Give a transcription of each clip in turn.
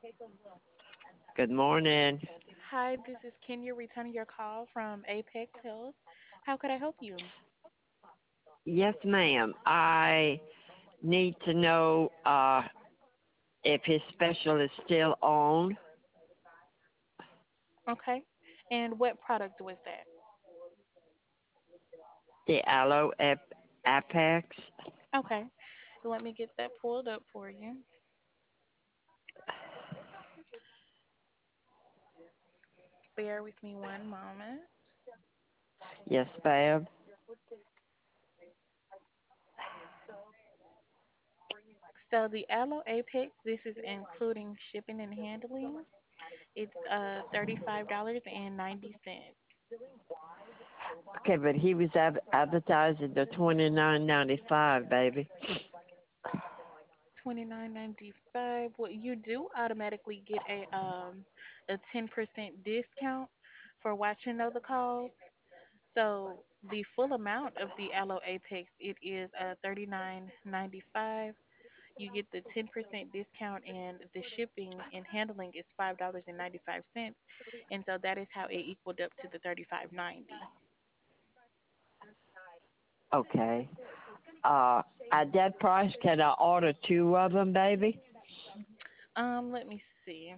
Good morning. Hi, this is Kenya returning your call from Apex Health. How could I help you? Yes, ma'am. I need to know if his special is still on. Okay. And what product was that? The Apex. Okay. Let me get that pulled up for you. Bear with me one moment. Yes, ma'am. So the Aloe Apex, this is including shipping and handling. It's $35.90. Okay, but he was advertising the 29.95, baby. 29.95. Well, you do automatically get a 10% discount for watching other calls. So the full amount of the Aloe Apex it is 39.95. You get the 10% discount and the shipping and handling is $5.95. And so that is how it equaled up to the 35.90. Okay. At that price, can I order two of them, baby? Let me see.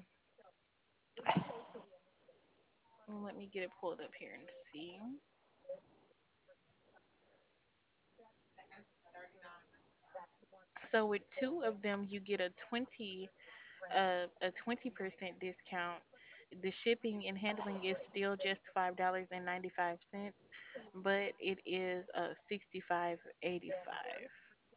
Let me get it pulled up here and see. So with two of them you get a 20% discount. The shipping and handling is still just $5.95, but it is 65.85.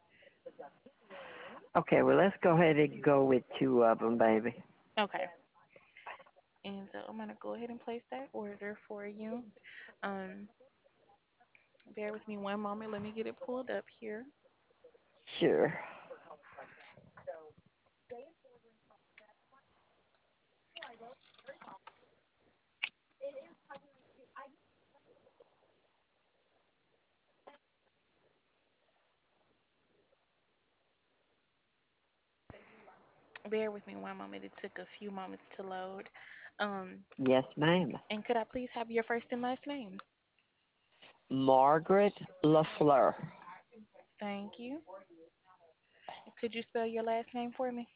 Okay, well, let's go ahead and go with two of them, baby. Okay, and so I'm gonna go ahead and place that order for you. Um, bear with me one moment. Let me get it pulled up here. Sure. Bear with me one moment. It took a few moments to load. Um, Yes, ma'am. and could I please have your first and last name? Margaret LaFleur. Thank you. Could you spell your last name for me?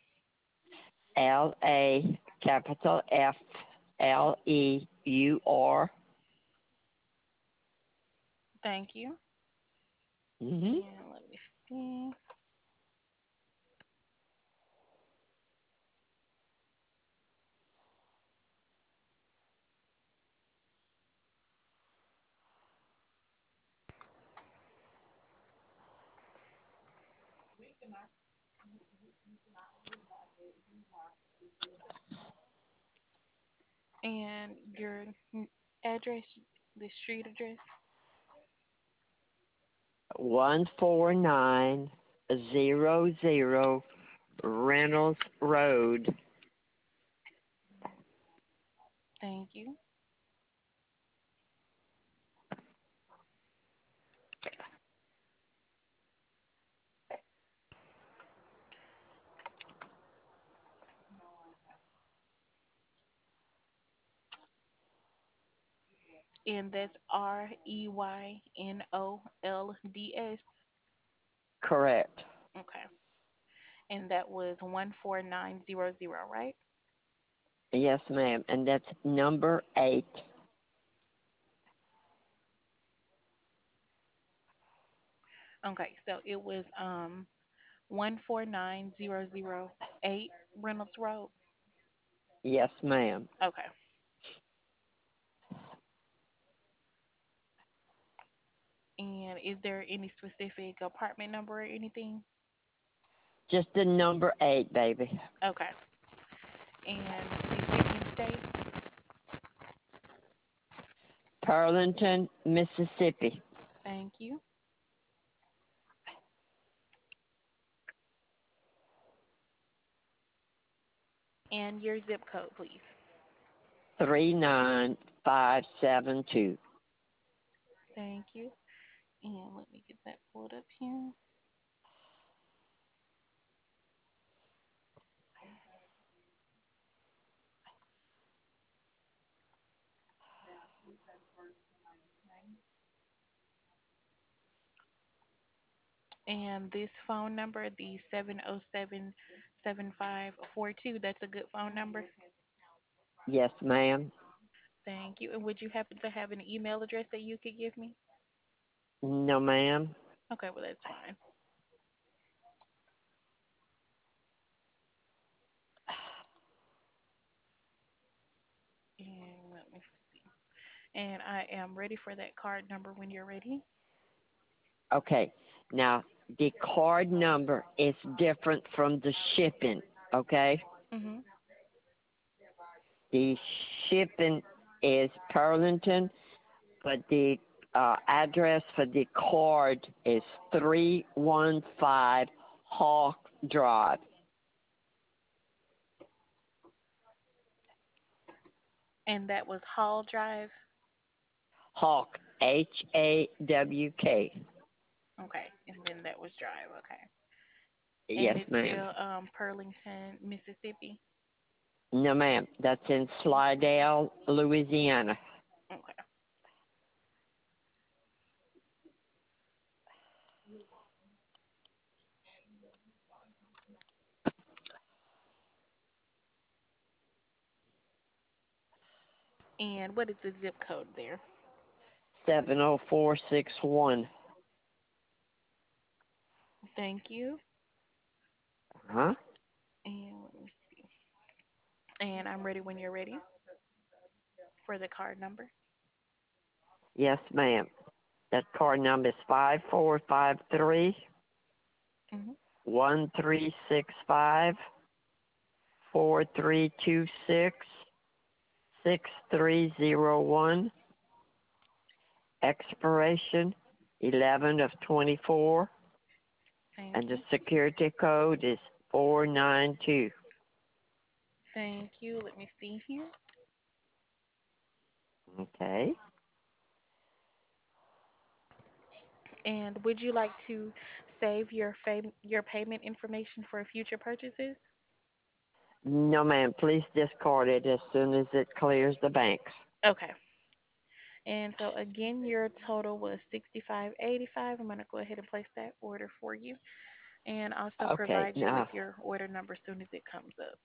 LA capital FLEUR. Thank you. Mm-hmm. And let me see. And your address, the street address. 14900 Reynolds Road. Thank you. And that's REYNOLDS. Correct. Okay. And that was 14900, right? Yes, ma'am. And that's number 8. Okay. So it was 149008 Reynolds Road. Yes, ma'am. Okay. And is there any specific apartment number or anything? Just the number 8, baby. Okay. And the city and state? Pearlington, Mississippi. Thank you. And your zip code, please. 39572. Thank you. And let me get that pulled up here. And this phone number, the 707-7542, that's a good phone number. Yes, ma'am. Thank you. And would you happen to have an email address that you could give me? No, ma'am. Okay, well, that's fine. And let me see. And I am ready for that card number when you're ready. Okay. Now, the card number is different from the shipping, okay? Mhm. The shipping is Pearlington, but the address for the card is 315 Hawk Drive. And that was Hall Drive. Hawk, Hawk. Okay. And then that was Drive. Okay. And Yes, it's ma'am. still Pearlington, Mississippi. No, ma'am. That's in Slidell, Louisiana. Okay. And what is the zip code there? 70461. Thank you. Huh? And let me see. And I'm ready when you're ready for the card number. Yes, ma'am. That card number is Mhm. 5301. Expiration 11 of 24, Thank and the you. security code is 492. Thank you. Let me see here. Okay. And would you like to save your payment information for future purchases? No, ma'am. Please discard it as soon as it clears the banks. Okay. And so again, your total was 65.85. I'm gonna go ahead and place that order for you, and also Okay. provide you with Now, your order number as soon as it comes up.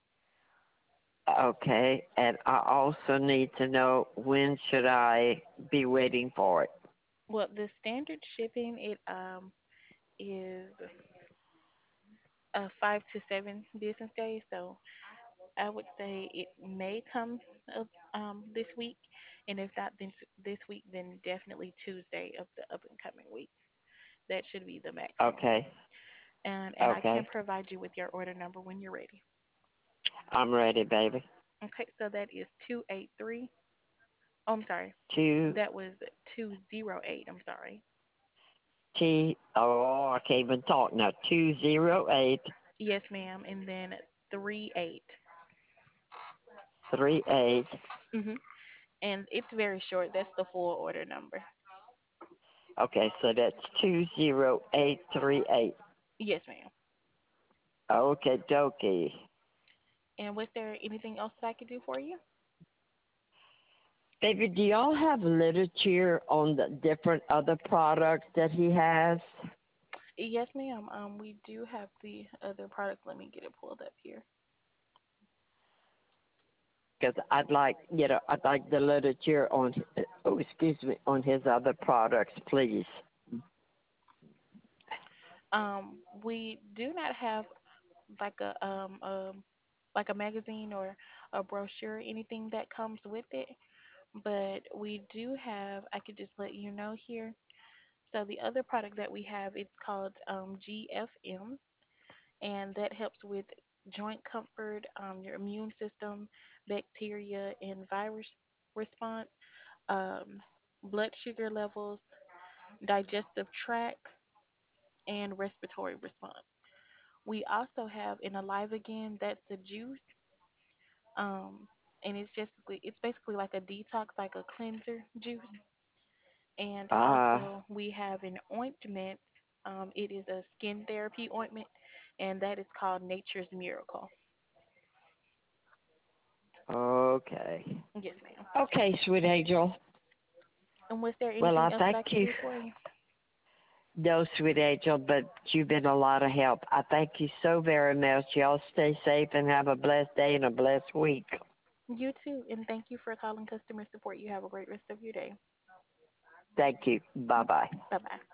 okay. And I also need to know, when should I be waiting for it? Well, the standard shipping is 5 to 7 business days, so I would say it may come up this week, and if not this week, then definitely Tuesday of the up and coming week. That should be the maximum. Okay. And I can Okay. provide you with your order number when you're ready. I'm ready, baby. Okay, so that is 283. Oh, I'm sorry. Two That was 208. I'm sorry. I can't even talk now. 208 Yes, ma'am. And then 38. 38. Mhm. And it's very short. That's the full order number. Okay, so that's 20838. Yes, ma'am. Okay, dokie. And was there anything else that I could do for you? Baby, do y'all have literature on the different other products that he has? Yes, ma'am. We do have the other products. Let me get it pulled up here. Because I'd like the literature on, on his other products, please. We do not have like like a magazine or a brochure, anything that comes with it, but we do have. I could just let you know here. So the other product that we have, it's called GFM, and that helps with joint comfort, your immune system, bacteria and virus response, um, blood sugar levels, digestive tract, and respiratory response. We also have in Alive Again, that's a juice, um, and it's basically like a detox, like a cleanser juice. And Ah, also we have an ointment. It is a skin therapy ointment, and that is called Nature's Miracle. okay. Yes, ma'am. Okay, sweet angel. And was there Well, I anything else that thank I could you. do for you? No, sweet angel, but you've been a lot of help. I thank you so very much. Y'all stay safe and have a blessed day and a blessed week. You too, and thank you for calling customer support. You have a great rest of your day. Thank you. Bye bye. Bye bye.